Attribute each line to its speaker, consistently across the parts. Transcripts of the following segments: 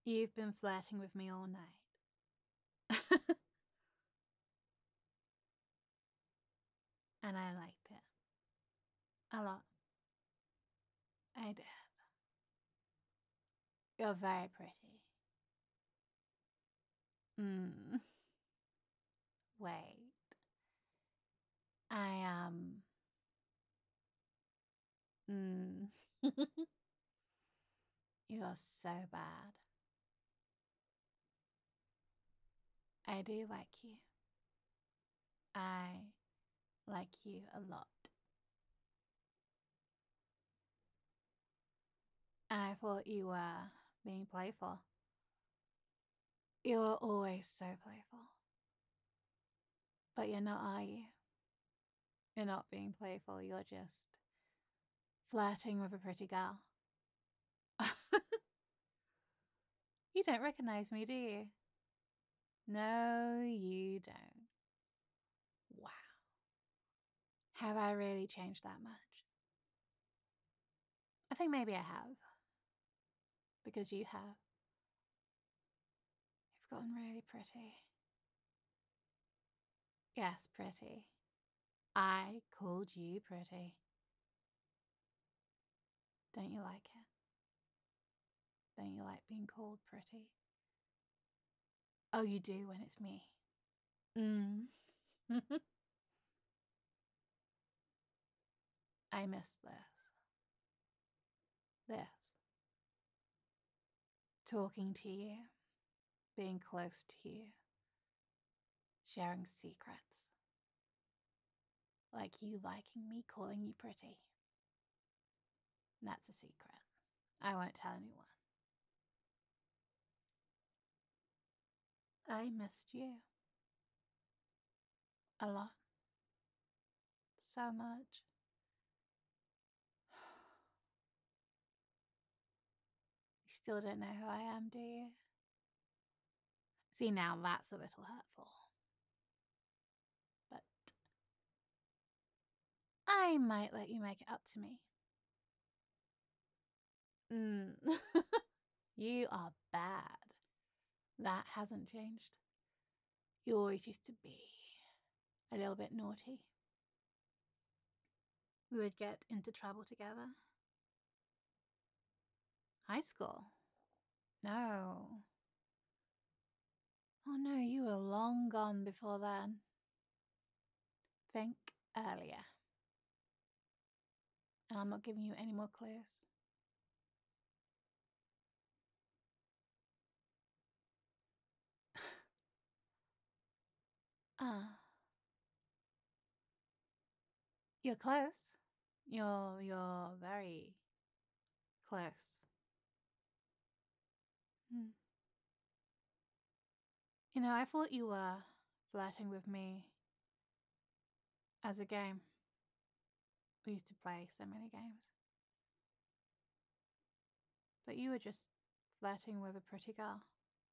Speaker 1: You've been flirting with me all night. And I liked it. A lot. I did. You're very pretty. Wait. I am. You're so bad. I do like you. I like you a lot. I thought you were being playful. You were always so playful. But you're not, are you? You're not being playful, you're just flirting with a pretty girl. You don't recognize me, do you? No, you don't. Wow. Have I really changed that much? I think maybe I have. Because you have. You've gotten really pretty. Yes, pretty. I called you pretty. Don't you like it? Don't you like being called pretty? Oh, you do when it's me. I miss this. This. Talking to you. Being close to you. Sharing secrets. Like you liking me calling you pretty. That's a secret. I won't tell anyone. I missed you. A lot. So much. You still don't know who I am, do you? See, now that's a little hurtful. But I might let you make it up to me. You are bad. That hasn't changed. You always used to be a little bit naughty. We would get into trouble together. High school? No. Oh no, you were long gone before then. Think earlier. And I'm not giving you any more clues. You're close. You're very close. You know, I thought you were flirting with me as a game. We used to play so many games. But you were just flirting with a pretty girl.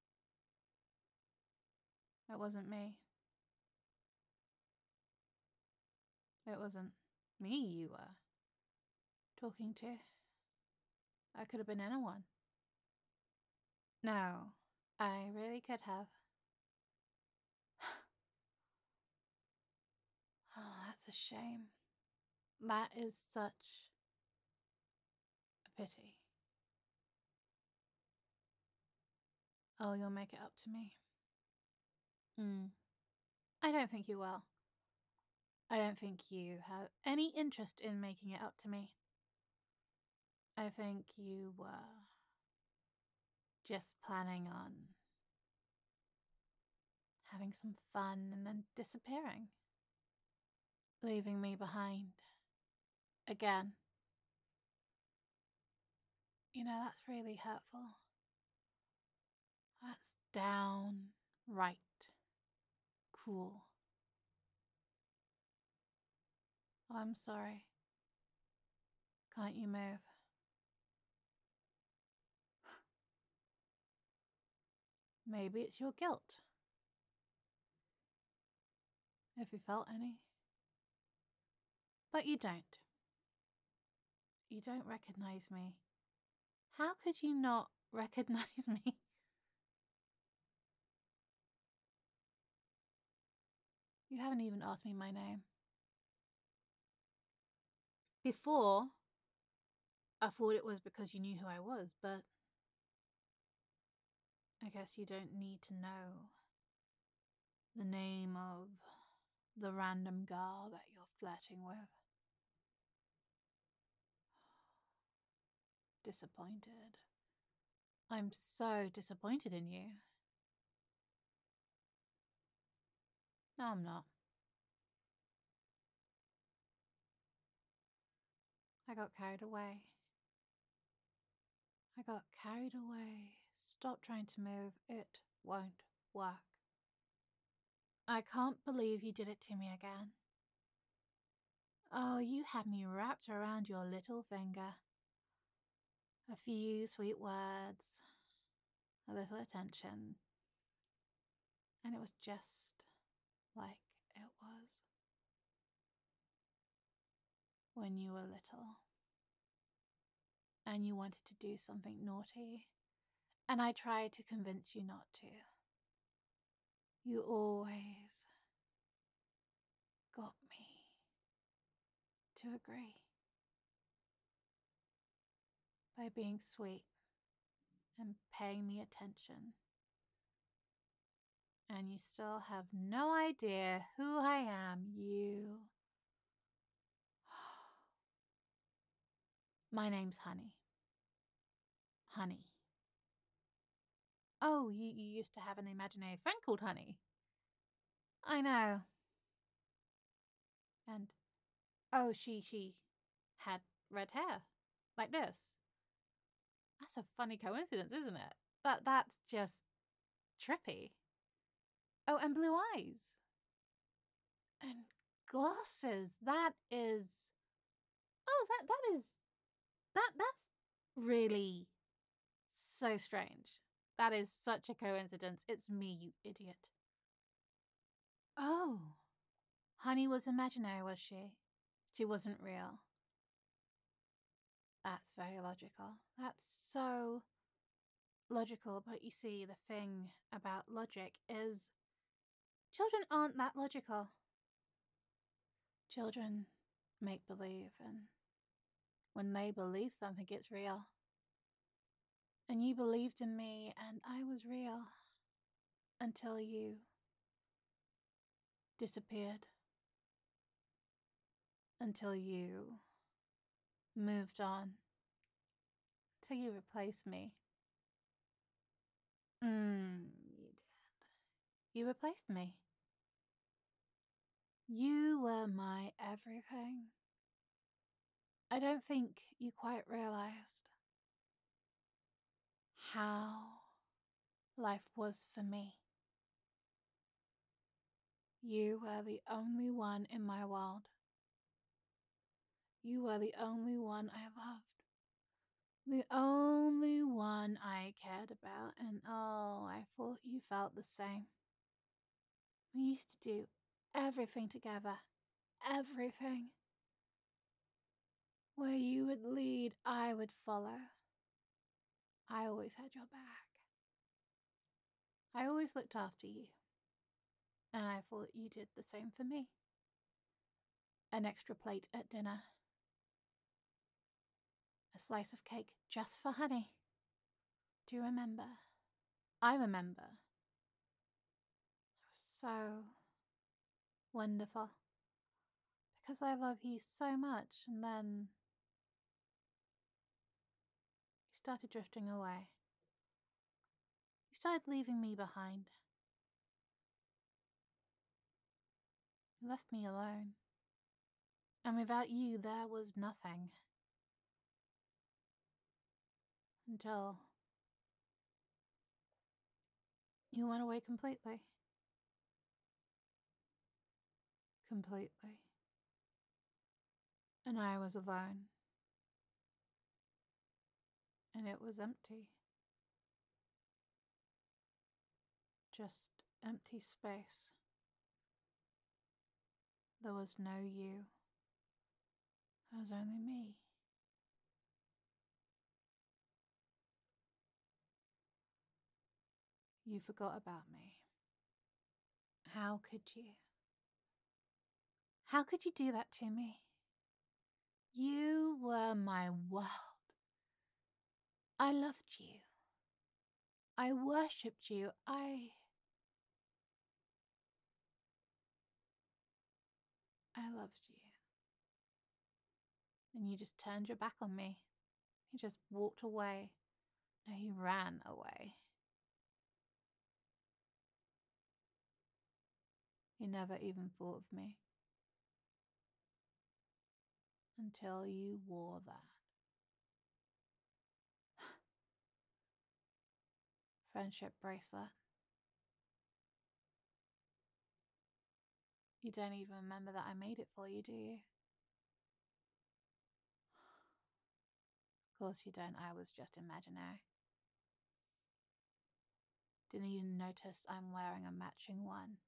Speaker 1: It wasn't me. It wasn't me you were talking to. I could have been anyone. No, I really could have. Oh, that's a shame. That is such a pity. Oh, you'll make it up to me. I don't think you will. I don't think you have any interest in making it up to me. I think you were just planning on having some fun and then disappearing. Leaving me behind. Again. You know, that's really hurtful. That's downright cruel. Oh, I'm sorry. Can't you move? Maybe it's your guilt. If you felt any. But you don't. You don't recognize me. How could you not recognize me? You haven't even asked me my name. Before, I thought it was because you knew who I was, but I guess you don't need to know the name of the random girl that you're flirting with. Disappointed. I'm so disappointed in you. No, I'm not. I got carried away. I got carried away. Stop trying to move. It won't work. I can't believe you did it to me again. Oh, you had me wrapped around your little finger. A few sweet words, a little attention, and it was just like it was when you were little and you wanted to do something naughty, and I tried to convince you not to. You always got me to agree by being sweet and paying me attention. And you still have no idea who I am, you. My name's Honey. Honey. Oh, you used to have an imaginary friend called Honey. I know. And, oh, she had red hair. Like this. That's a funny coincidence, isn't it? That's just trippy. Oh, and blue eyes. And glasses. That is... Oh, that's really so strange. That is such a coincidence. It's me, you idiot. Oh. Honey was imaginary, was she? She wasn't real. That's very logical. That's so logical. But you see, the thing about logic is children aren't that logical. Children make believe, and when they believe something, it's real. And you believed in me, and I was real until you disappeared. Until you moved on. Till you replaced me. You did. You replaced me. You were my everything. I don't think you quite realized how life was for me. You were the only one in my world. You were the only one I loved. The only one I cared about, and oh, I thought you felt the same. We used to do everything together. Everything. Where you would lead, I would follow. I always had your back. I always looked after you. And I thought you did the same for me. An extra plate at dinner. A slice of cake just for Honey. Do you remember? I remember. It was so wonderful. Because I love you so much, and then you started drifting away. You started leaving me behind. You left me alone. And without you, there was nothing. Until you went away completely. Completely. And I was alone. And it was empty. Just empty space. There was no you. There was only me. You forgot about me. How could you? How could you do that to me? You were my world. I loved you. I worshipped you. I loved you. And you just turned your back on me. You just walked away. No, you ran away. You never even thought of me. Until you wore that. Friendship bracelet. You don't even remember that I made it for you, do you? Of course you don't. I was just imaginary. Didn't you notice I'm wearing a matching one?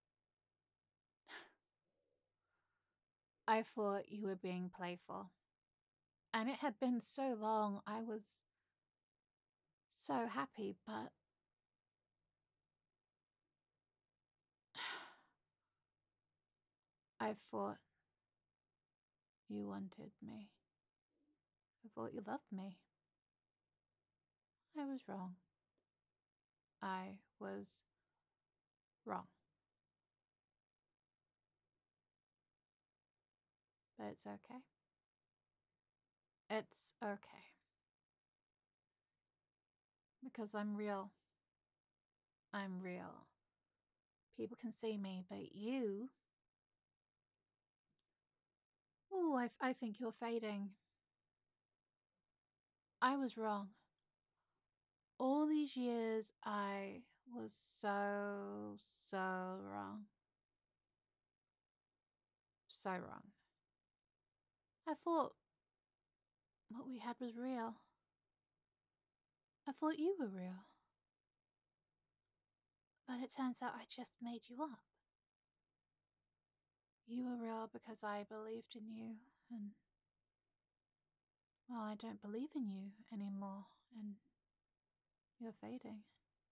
Speaker 1: I thought you were being playful. And it had been so long, I was so happy, but I thought you wanted me. I thought you loved me. I was wrong. I was wrong. But it's okay. It's okay. Because I'm real. I'm real. People can see me, but you... Ooh, I think you're fading. I was wrong. All these years, I was so wrong. So wrong. I thought what we had was real. I thought you were real. But it turns out I just made you up. You were real because I believed in you, and well, I don't believe in you anymore, and you're fading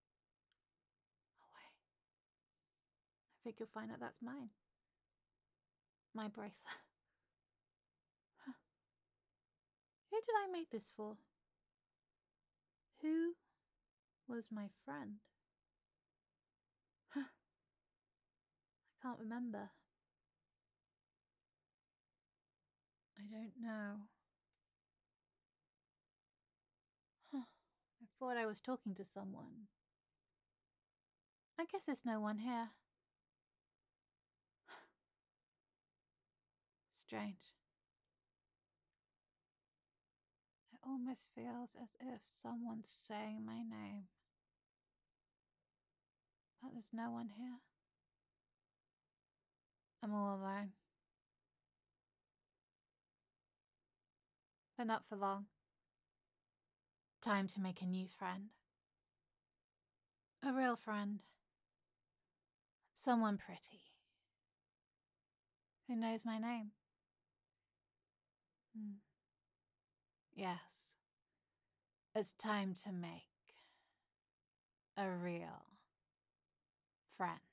Speaker 1: away. I think you'll find out that's mine. My bracelet. Who did I make this for? Who was my friend? I can't remember. I don't know. I thought I was talking to someone. I guess there's no one here. Strange. It almost feels as if someone's saying my name. But there's no one here. I'm all alone. But not for long. Time to make a new friend. A real friend. Someone pretty. Who knows my name? Yes. It's time to make a real friend.